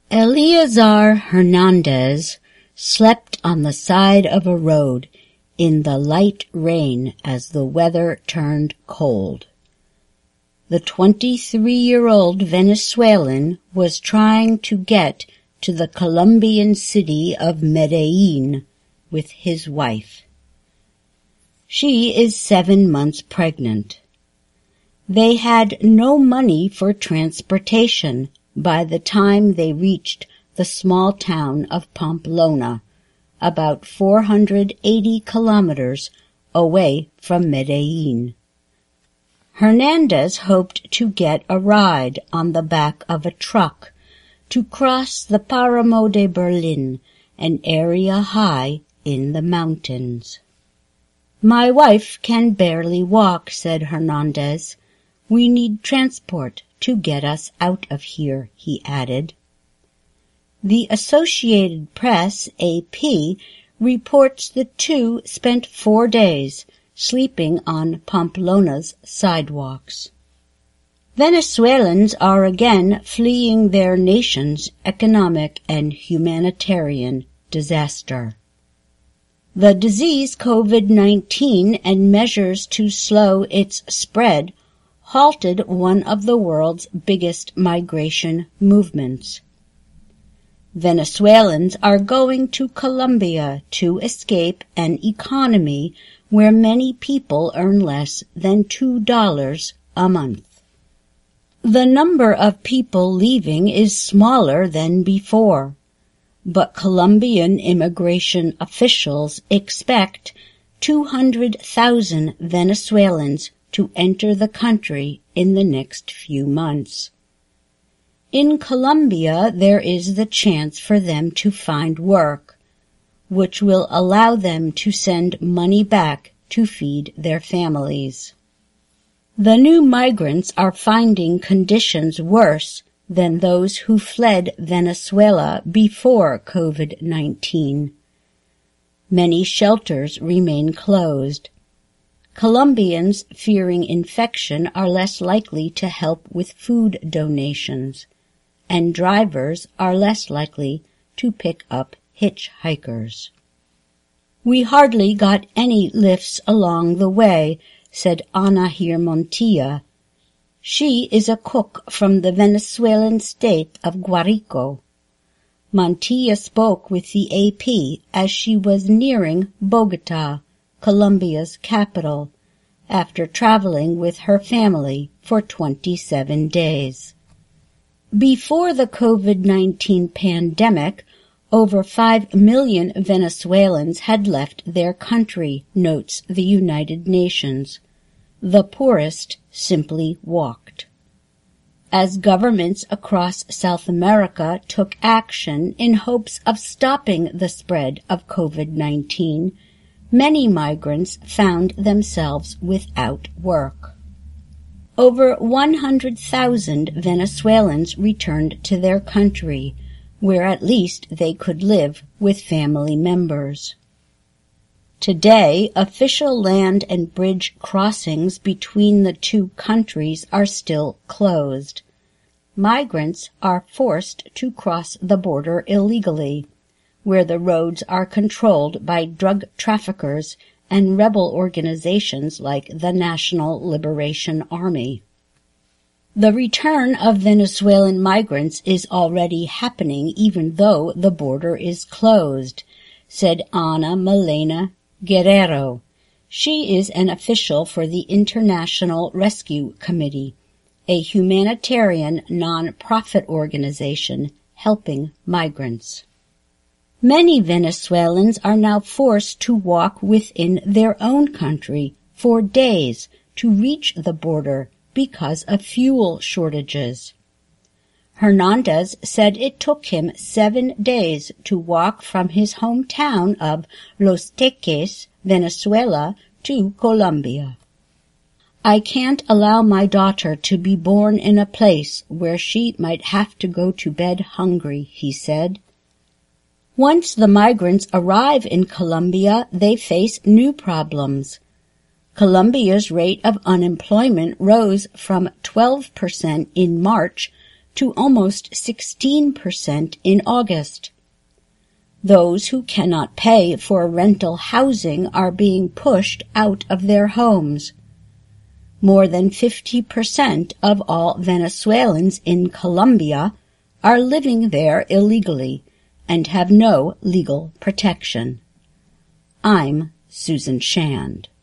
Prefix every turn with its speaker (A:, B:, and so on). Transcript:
A: Eleazar Hernandez slept on the side of a road in the light rain as the weather turned cold. The 23-year-old Venezuelan was trying to get to the Colombian city of Medellin with his wife. She is 7 months pregnant. They had no money for transportation by the time they reached the small town of Pamplona, about 480 kilometers away from Medellin. Hernandez hoped to get a ride on the back of a truck to cross the Páramo de Berlín, an area high in the mountains. "My wife can barely walk," said Hernandez. "We need transport to get us out of here," he added. The Associated Press, AP, reports the two spent 4 days sleeping on Pamplona's sidewalks. Venezuelans are again fleeing their nation's economic and humanitarian disaster. The disease COVID-19 and measures to slow its spread halted one of the world's biggest migration movements. Venezuelans are going to Colombia to escape an economy where many people earn less than $2 a month. The number of people leaving is smaller than before, but Colombian immigration officials expect 200,000 Venezuelans to enter the country in the next few months. In Colombia, there is the chance for them to find work, which will allow them to send money back to feed their families. The new migrants are finding conditions worse than those who fled Venezuela before COVID-19. Many shelters remain closed. Colombians fearing infection are less likely to help with food donations, and drivers are less likely to pick up hitchhikers. "We hardly got any lifts along the way," said Ana Montilla. She is a cook from the Venezuelan state of Guárico. Montilla spoke with the AP as she was nearing Bogotá, Colombia's capital, after traveling with her family for 27 days. Before the COVID-19 pandemic, over 5 million Venezuelans had left their country, notes the United Nations. The poorest simply walked. As governments across South America took action in hopes of stopping the spread of COVID-19, many migrants found themselves without work. Over 100,000 Venezuelans returned to their country, where at least they could live with family members. Today, official land and bridge crossings between the two countries are still closed. Migrants are forced to cross the border illegally, where the roads are controlled by drug traffickers and rebel organizations like the National Liberation Army. The return of Venezuelan migrants is already happening even though the border is closed, said Ana Milena Guerrero. She is an official for the International Rescue Committee, a humanitarian non-profit organization helping migrants. Many Venezuelans are now forced to walk within their own country for days to reach the border because of fuel shortages. Hernandez said it took him 7 days to walk from his hometown of Los Teques, Venezuela, to Colombia. "I can't allow my daughter to be born in a place where she might have to go to bed hungry," he said. Once the migrants arrive in Colombia, they face new problems. Colombia's rate of unemployment rose from 12% in March to almost 16% in August. Those who cannot pay for rental housing are being pushed out of their homes. More than 50% of all Venezuelans in Colombia are living there illegally and have no legal protection. I'm Susan Shand.